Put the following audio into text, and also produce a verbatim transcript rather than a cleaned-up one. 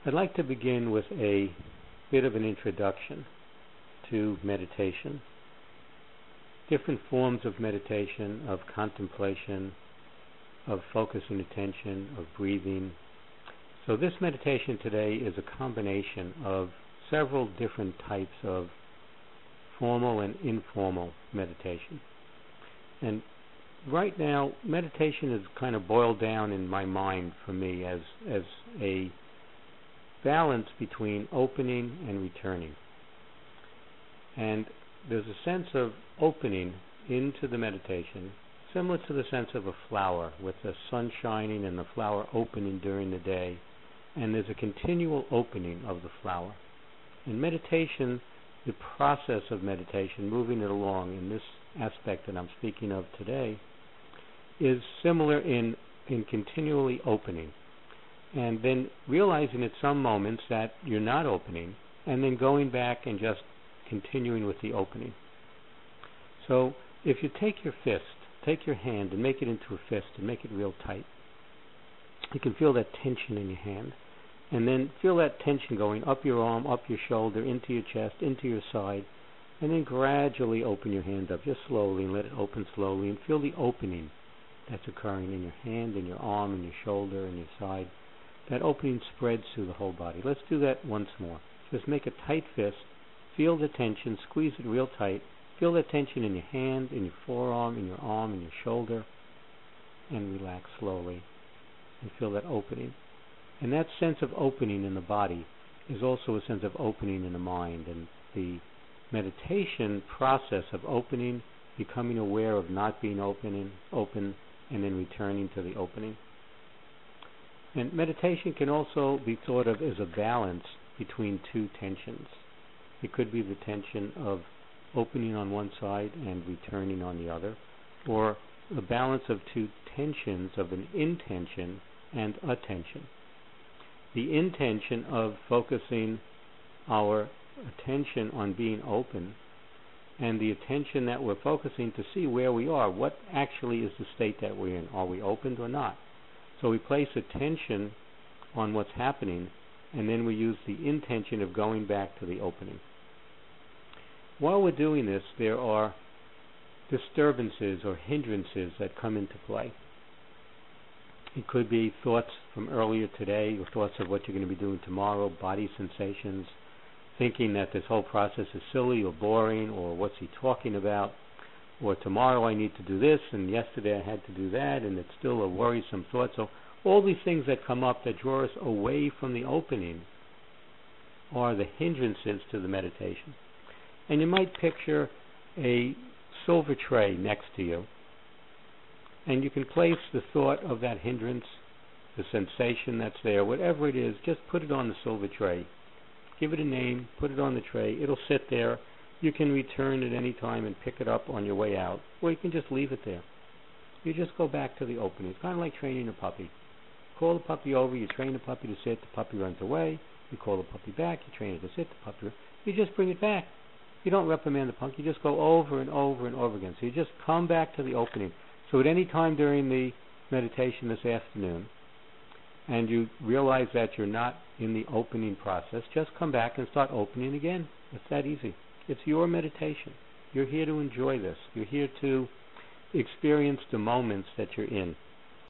I'd like to begin with a bit of an introduction to meditation. Different forms of meditation, of contemplation, of focusing attention, of breathing. So this meditation today is a combination of several different types of formal and informal meditation. And right now, meditation is kind of boiled down in my mind for me as as a balance between opening and returning. And there's a sense of opening into the meditation, similar to the sense of a flower, with the sun shining and the flower opening during the day, and there's a continual opening of the flower. In meditation, the process of meditation, moving it along in this aspect that I'm speaking of today, is similar in, in continually opening, and then realizing at some moments that you're not opening, and then going back and just continuing with the opening. So if you take your fist, take your hand and make it into a fist and make it real tight, you can feel that tension in your hand, and then feel that tension going up your arm, up your shoulder, into your chest, into your side, and then gradually open your hand up, just slowly, and let it open slowly, and feel the opening that's occurring in your hand, in your arm, in your shoulder, in your side. That opening spreads through the whole body. Let's do that once more. Just make a tight fist, feel the tension, squeeze it real tight, feel the tension in your hand, in your forearm, in your arm, in your shoulder, and relax slowly, and feel that opening. And that sense of opening in the body is also a sense of opening in the mind, and the meditation process of opening, becoming aware of not being opening, open, and then returning to the opening. And meditation can also be thought of as a balance between two tensions. It could be the tension of opening on one side and returning on the other, or a balance of two tensions of an intention and attention. The intention of focusing our attention on being open, and the attention that we're focusing to see where we are, what actually is the state that we're in. Are we opened or not? So we place attention on what's happening, and then we use the intention of going back to the opening. While we're doing this, there are disturbances or hindrances that come into play. It could be thoughts from earlier today, or thoughts of what you're going to be doing tomorrow, body sensations, thinking that this whole process is silly or boring, or what's he talking about, or tomorrow I need to do this, and yesterday I had to do that, and it's still a worrisome thought. So all these things that come up that draw us away from the opening are the hindrances to the meditation. And you might picture a silver tray next to you, and you can place the thought of that hindrance, the sensation that's there, whatever it is, just put it on the silver tray. Give it a name, put it on the tray, it'll sit there. You can return at any time and pick it up on your way out, or you can just leave it there. You just go back to the opening. It's kind of like training a puppy. Call the puppy over, you train the puppy to sit, the puppy runs away, you call the puppy back, you train it to sit, the puppy, you just bring it back. You don't reprimand the puppy, you just go over and over and over again. So you just come back to the opening. So at any time during the meditation this afternoon, and you realize that you're not in the opening process, just come back and start opening again. It's that easy. It's your meditation. You're here to enjoy this. You're here to experience the moments that you're in.